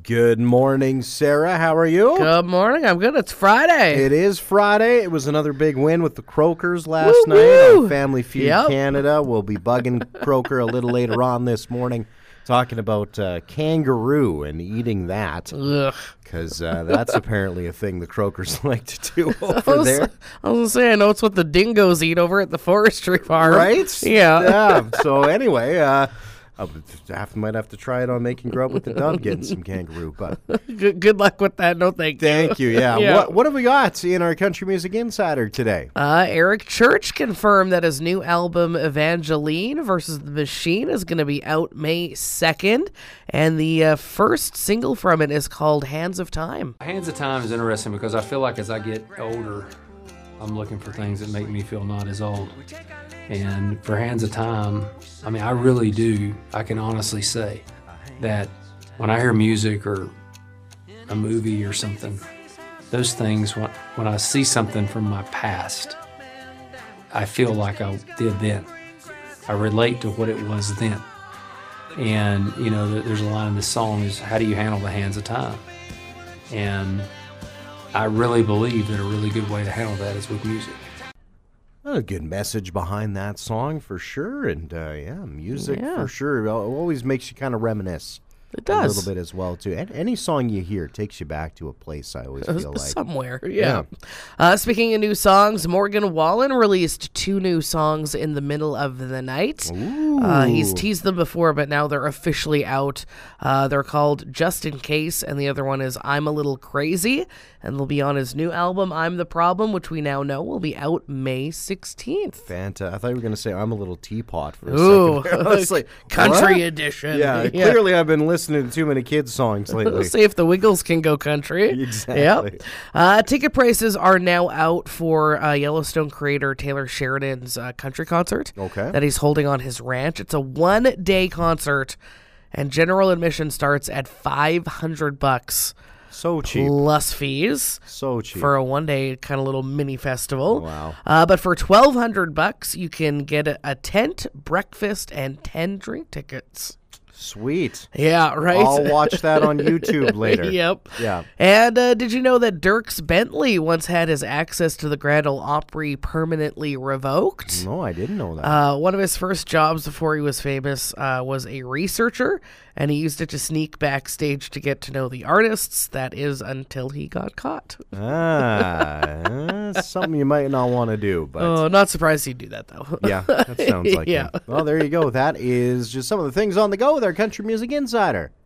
Good morning, Sarah. How are you? Good morning. I'm good. It's Friday. It is Friday. It was another big win with the Krokers last night Woo-woo. on Family Feud Canada. We'll be bugging Kroker a little later on this morning, talking about kangaroo and eating that, because that's apparently a thing the Krokers like to do over there. I was going to say, I know it's what the dingoes eat over at the forestry farm. Right? Yeah. So anyway, might have to try it on Making Grub with the Dub, getting some kangaroo. But Good luck with that. No, thank you. thank you. Yeah. What have we got in our Country Music Insider today? Eric Church confirmed that his new album, Evangeline versus the Machine, is going to be out May 2nd. And the first single from it is called Hands of Time. Hands of Time is interesting because I feel like as I get older, I'm looking for things that make me feel not as old. And for Hands of Time, I mean, I really do. I can honestly say that when I hear music or a movie or something, those things, when I see something from my past, I feel like I did then. I relate to what it was then. And, you know, there's a line in this song is, how do you handle the hands of time? And I really believe that a really good way to handle that is with music. A good message behind that song for sure, and music for sure. It always makes you kind of reminisce. It does. A little bit as well, too. And any song you hear takes you back to a place, I always feel like. Somewhere, Speaking of new songs, Morgan Wallen released 2 new songs in the middle of the night. He's teased them before, but now they're officially out. They're called Just In Case, and the other one is I'm a Little Crazy. And they'll be on his new album, I'm the Problem, which we now know will be out May 16th. I thought you were going to say I'm a Little Teapot for a Ooh, second. I was like, country what? edition. Yeah, clearly I've been listening to too many kids' songs lately. Let's see if the Wiggles can go country. Exactly. Yep. Ticket prices are now out for Yellowstone creator Taylor Sheridan's country concert that he's holding on his ranch. It's a 1-day concert, and general admission starts at $500. So cheap. Plus fees. So cheap. For a 1-day kind of little mini festival. Wow. But for $1,200, you can get a tent, breakfast, and 10 drink tickets. Sweet. Yeah, right? I'll watch that on YouTube later. Yep. Yeah. And did you know that Dierks Bentley once had his access to the Grand Ole Opry permanently revoked? No, I didn't know that. One of his first jobs before he was famous was a researcher, and he used it to sneak backstage to get to know the artists. That is until he got caught. Something you might not want to do. But not surprised he'd do that, though. Yeah, that sounds like Yeah. him. Well, there you go. That is just some of the things on the go with our Country Music Insider.